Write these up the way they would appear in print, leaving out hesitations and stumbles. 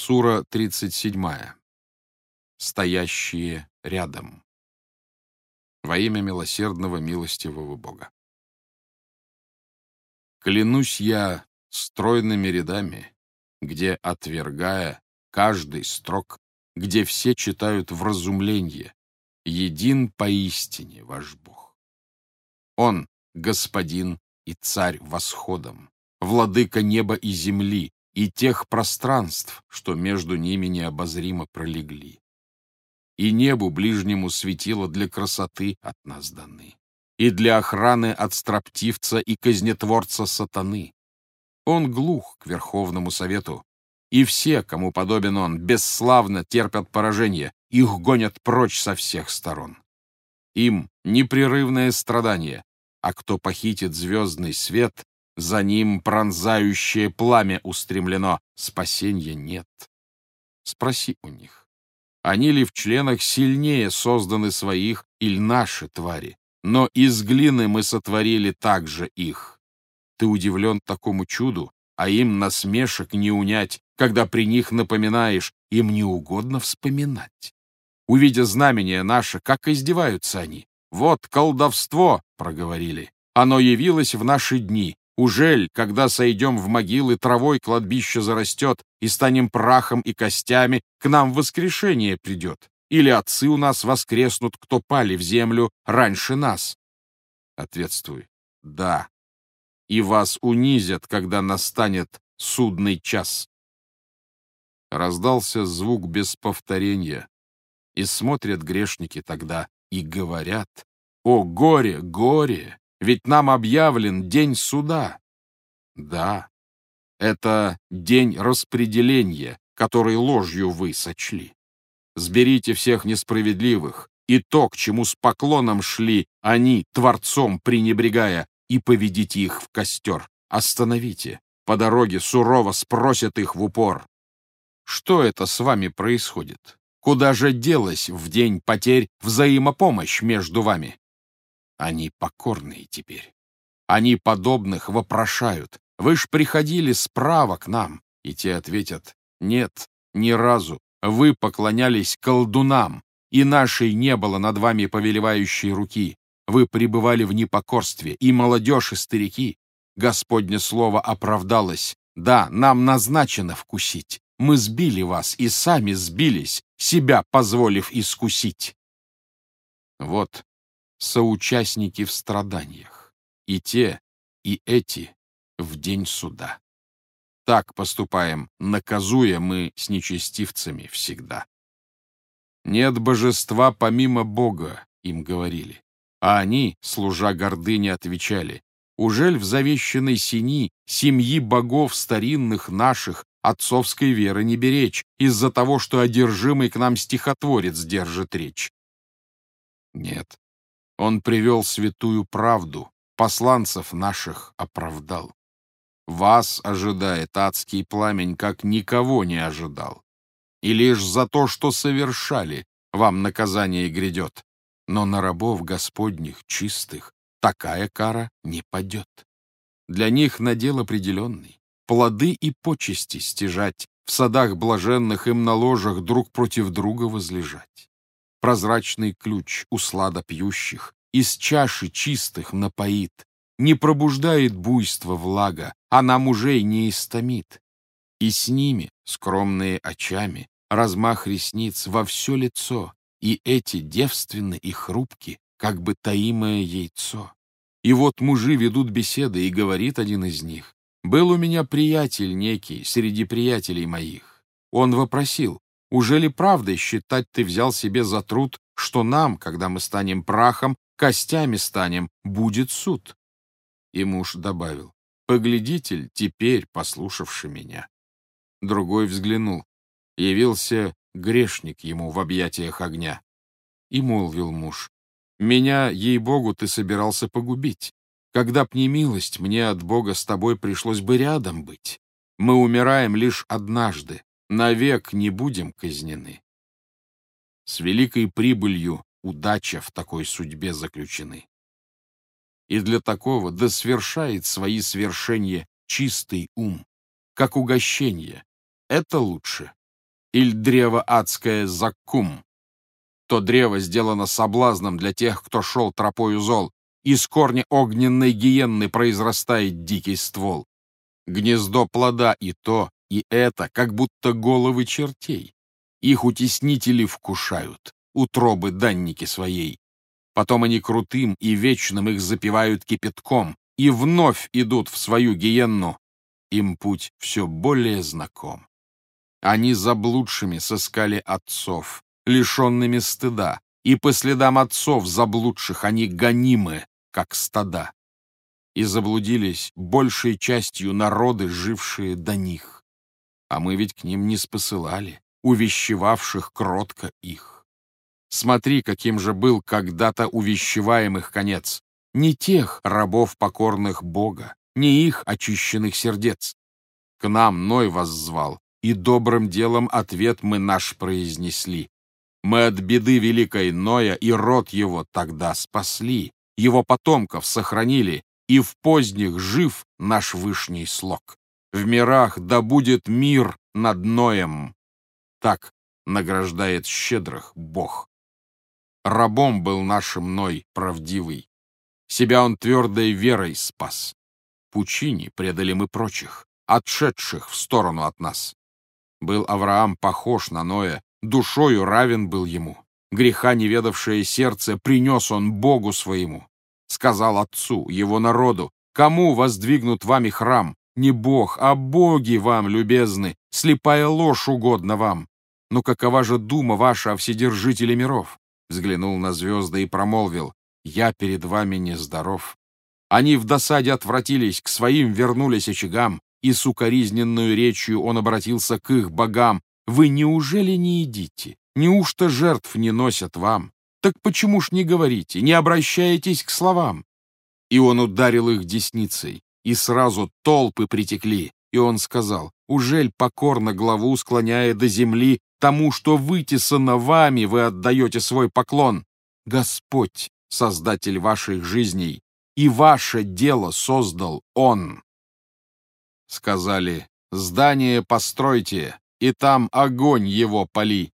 Сура 37. Стоящие рядом. Во имя милосердного, милостивого Бога. Клянусь я стройными рядами, где, отвергая каждый строк, где все читают вразумленье, един поистине ваш Бог. Он — господин и царь восходом, владыка неба и земли, и тех пространств, что между ними необозримо пролегли. И небу ближнему светило для красоты от нас даны, и для охраны от строптивца и казнетворца сатаны. Он глух к Верховному Совету, и все, кому подобен он, бесславно терпят поражение, их гонят прочь со всех сторон. Им непрерывное страдание, а кто похитит звездный свет, за ним пронзающее пламя устремлено, спасенья нет. Спроси у них, они ли в членах сильнее созданы своих, или наши твари? Но из глины мы сотворили также их. Ты удивлен такому чуду, а им насмешек не унять, когда при них напоминаешь, им не угодно вспоминать. Увидя знамение наше, как издеваются они. «Вот колдовство!» — проговорили. «Оно явилось в наши дни. Ужель, когда сойдем в могилы, травой кладбище зарастет, и станем прахом и костями, к нам воскрешение придет? Или отцы у нас воскреснут, кто пали в землю раньше нас?» Ответствуй: «Да. И вас унизят, когда настанет судный час». Раздался звук без повторения, и смотрят грешники тогда, и говорят: «О, горе, горе! Ведь нам объявлен день суда». Да, это день распределения, который ложью вы сочли. Сберите всех несправедливых, и то, к чему с поклоном шли они, Творцом пренебрегая, и поведите их в костер. Остановите, по дороге сурово спросят их в упор: «Что это с вами происходит? Куда же делась в день потерь взаимопомощь между вами?» Они покорные теперь. Они подобных вопрошают: «Вы ж приходили справа к нам». И те ответят: «Нет, ни разу. Вы поклонялись колдунам, и нашей не было над вами повелевающей руки. Вы пребывали в непокорстве, и молодежь, и старики. Господне слово оправдалось. Да, нам назначено вкусить. Мы сбили вас, и сами сбились, себя позволив искусить». Вот соучастники в страданиях, и те, и эти в день суда. Так поступаем, наказуя мы с нечестивцами всегда. «Нет божества помимо Бога», — им говорили, а они, служа гордыне, отвечали: «Ужель в завещанной сени семьи богов старинных наших отцовской веры не беречь из-за того, что одержимый к нам стихотворец держит речь?» Нет. Он привел святую правду, посланцев наших оправдал. Вас ожидает адский пламень, как никого не ожидал. И лишь за то, что совершали, вам наказание грядет. Но на рабов Господних чистых такая кара не падет. Для них надел определенный — плоды и почести стяжать, в садах блаженных им на ложах друг против друга возлежать. Прозрачный ключ услада пьющих из чаши чистых напоит, не пробуждает буйство влага, она мужей не истомит. И с ними, скромные очами, размах ресниц во все лицо, и эти девственны и хрупки, как бы таимое яйцо. И вот мужи ведут беседы, и говорит один из них: «Был у меня приятель некий среди приятелей моих. Он вопросил: ужели правдой считать ты взял себе за труд, что нам, когда мы станем прахом, костями станем, будет суд?» И муж добавил: «Поглядитель, теперь послушавши меня». Другой взглянул. Явился грешник ему в объятиях огня. И молвил муж: «Меня, ей-богу, ты собирался погубить. Когда б не милость, мне от Бога с тобой пришлось бы рядом быть. Мы умираем лишь однажды, навек не будем казнены». С великой прибылью удача в такой судьбе заключены. И для такого да свершает свои свершения чистый ум, как угощение. Это лучше, иль древо адское Заккум. То древо сделано соблазном для тех, кто шел тропою зол. Из корня огненной гиенны произрастает дикий ствол. Гнездо плода и то, и это, как будто головы чертей. Их утеснители вкушают, утробы данники своей. Потом они крутым и вечным их запивают кипятком и вновь идут в свою гиенну. Им путь все более знаком. Они заблудшими сыскали отцов, лишенными стыда, и по следам отцов заблудших они гонимы, как стада. И заблудились большей частью народы, жившие до них. А мы ведь к ним не спосылали, увещевавших кротко их. Смотри, каким же был когда-то увещеваемых конец. Не тех рабов покорных Бога, не их очищенных сердец. К нам Ной воззвал, и добрым делом ответ мы наш произнесли. Мы от беды великой Ноя и род его тогда спасли, его потомков сохранили, и в поздних жив наш вышний слог. В мирах да будет мир над Ноем. Так награждает щедрых Бог. Рабом был нашим Ной правдивый. Себя он твердой верой спас. Пучине предали мы прочих, отшедших в сторону от нас. Был Авраам похож на Ноя, душою равен был ему. Греха неведавшее сердце принес он Богу своему. Сказал отцу, его народу, кому воздвигнут вами храм? Не Бог, а боги вам любезны, слепая ложь угодна вам. Но какова же дума ваша о Вседержителе миров? Взглянул на звезды и промолвил, я перед вами нездоров. Они в досаде отвратились, к своим вернулись очагам, и с укоризненную речью он обратился к их богам. Вы неужели не едите? Неужто жертв не носят вам? Так почему ж не говорите, не обращаетесь к словам? И он ударил их десницей, и сразу толпы притекли. И он сказал, ужель покорно главу склоняя до земли, тому, что вытесано вами, вы отдаете свой поклон? Господь, Создатель ваших жизней, и ваше дело создал Он. Сказали, здание постройте, и там огонь его пали.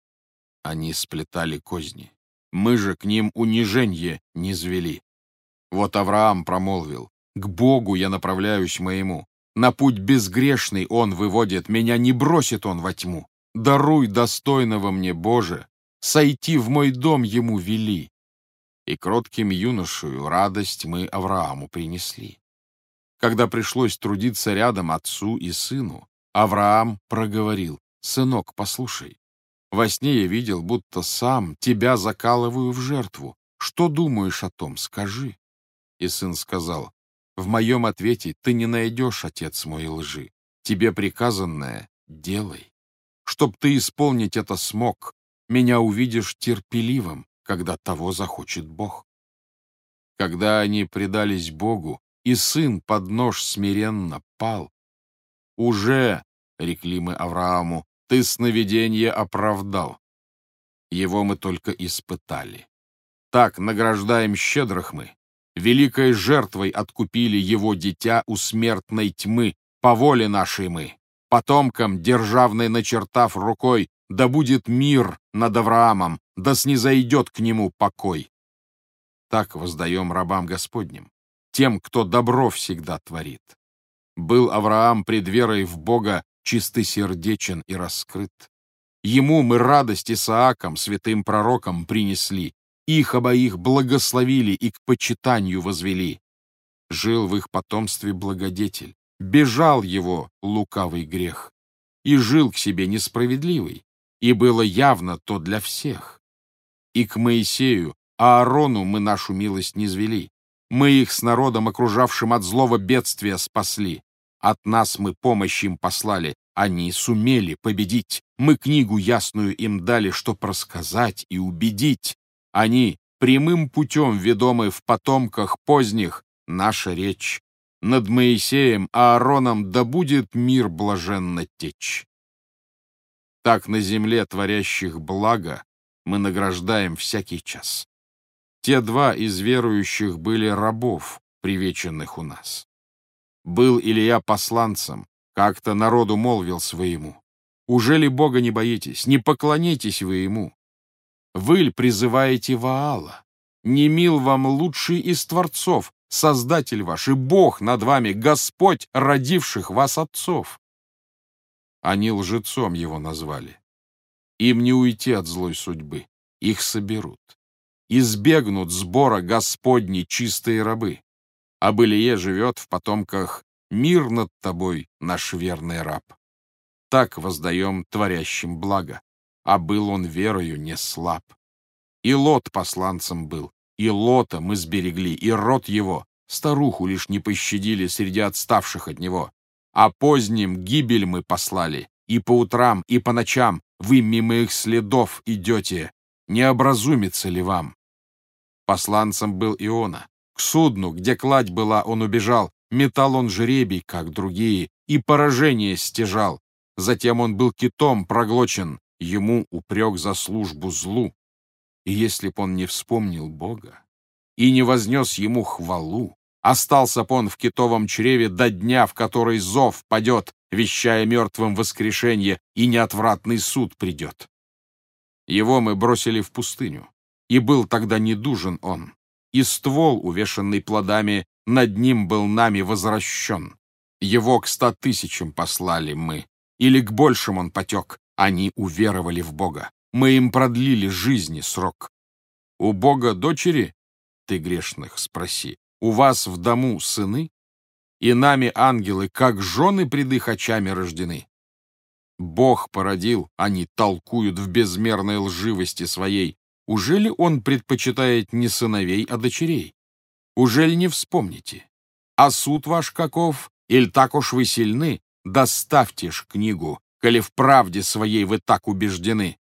Они сплетали козни, мы же к ним униженье низвели. Вот Авраам промолвил, к Богу я направляюсь моему, на путь безгрешный он выводит, меня не бросит он во тьму. Даруй достойного мне, Боже, сойти в мой дом ему вели. И кротким юношею радость мы Аврааму принесли. Когда пришлось трудиться рядом отцу и сыну, Авраам проговорил, «Сынок, послушай, во сне я видел, будто сам тебя закалываю в жертву. Что думаешь о том, скажи?» И сын сказал, «В моем ответе ты не найдешь, отец мой, лжи. Тебе приказанное делай. Чтоб ты исполнить это смог, меня увидишь терпеливым, когда того захочет Бог». Когда они предались Богу, и сын под нож смиренно пал. «Уже, — рекли мы Аврааму, — ты сновидение оправдал. Его мы только испытали. Так награждаем щедрых мы. Великой жертвой откупили его дитя у смертной тьмы, по воле нашей мы. Потомкам, державной начертав рукой, да будет мир над Авраамом, да снизойдет к нему покой. Так воздаем рабам Господним, тем, кто добро всегда творит. Был Авраам пред верой в Бога чистосердечен и раскрыт. Ему мы радость Исааком, святым пророком, принесли, их обоих благословили и к почитанию возвели. Жил в их потомстве благодетель, бежал его лукавый грех, и жил к себе несправедливый, и было явно то для всех. И к Моисею, Аарону мы нашу милость низвели. Мы их с народом, окружавшим от злого бедствия, спасли. От нас мы помощь им послали, они сумели победить. Мы книгу ясную им дали, чтоб рассказать и убедить. Они прямым путем ведомы в потомках поздних, наша речь. Над Моисеем, Аароном да будет мир блаженно течь. Так на земле творящих благо мы награждаем всякий час. Те два из верующих были рабов, привеченных у нас. Был Илия посланцем, как-то народу молвил своему, Уже ли Бога не боитесь? Не поклонитесь вы Ему. Вы ль призываете Ваала? Не мил вам лучший из творцов, Создатель ваш и Бог над вами, Господь, родивших вас отцов. Они лжецом его назвали. Им не уйти от злой судьбы, их соберут. Избегнут сбора Господней чистые рабы. А Былие живет в потомках: мир над тобой, наш верный раб. Так воздаем творящим благо, а был он верою не слаб. И Лот посланцем был, и Лота мы сберегли, и род его, старуху лишь не пощадили среди отставших от него. А поздним гибель мы послали, и по утрам, и по ночам вы мимо их следов идете. Не образумится ли вам? Посланцем был Иона. К судну, где кладь была, он убежал, метал он жребий, как другие, и поражение стяжал. Затем он был китом проглочен, ему упрек за службу злу. И если б он не вспомнил Бога и не вознес ему хвалу, остался б он в китовом чреве до дня, в который зов падет, вещая мертвым воскрешенье, и неотвратный суд придет. Его мы бросили в пустыню, и был тогда недужен он, и ствол, увешанный плодами, над ним был нами возвращен. Его к 100 000 послали мы, или к большим он потек, они уверовали в Бога. Мы им продлили жизни срок. У Бога дочери, ты грешных спроси, у вас в дому сыны? И нами ангелы, как жены пред их очами рождены. Бог породил, они толкуют в безмерной лживости своей. Ужели он предпочитает не сыновей, а дочерей? Ужели не вспомните? А суд ваш каков? Иль так уж вы сильны? Доставьте ж книгу, коли в правде своей вы так убеждены.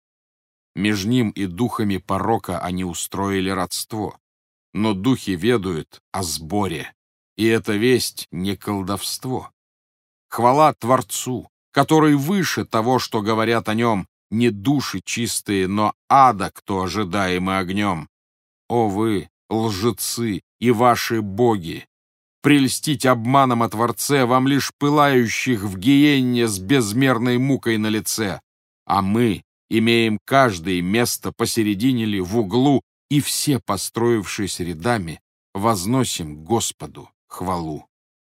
Меж ним и духами порока они устроили родство, но духи ведают о сборе, и эта весть не колдовство. Хвала Творцу, который выше того, что говорят о нем, не души чистые, но ада, кто ожидаемый огнем. О вы, лжецы и ваши боги! Прельстить обманом о Творце вам лишь пылающих в гиенне с безмерной мукой на лице, а мы имеем каждое место посередине ли в углу, и все, построившись рядами, возносим Господу хвалу.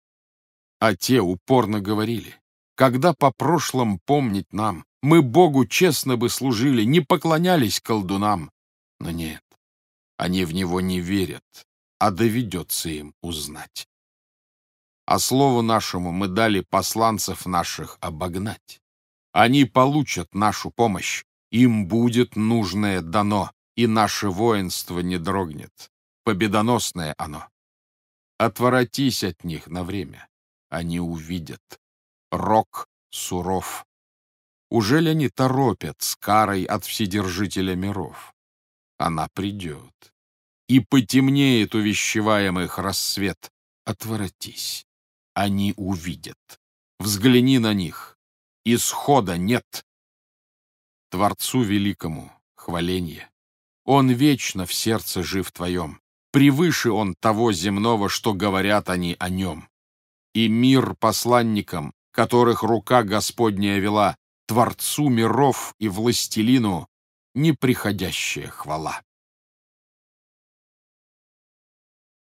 А те упорно говорили: когда по прошлом помнить нам, мы Богу честно бы служили, не поклонялись колдунам. Но нет, они в него не верят, а доведется им узнать. А слову нашему мы дали посланцев наших обогнать. Они получат нашу помощь, им будет нужное дано, и наше воинство не дрогнет, победоносное оно. Отворотись от них на время, они увидят. Рок суров. Ужели они торопят с карой от Вседержителя миров? Она придет, и потемнеет увещеваемых рассвет. Отворотись, они увидят. Взгляни на них. Исхода нет. Творцу великому хваленье. Он вечно в сердце жив твоем. Превыше он того земного, что говорят они о нем. И мир посланникам, которых рука Господняя вела, Творцу миров и властелину неприходящая хвала.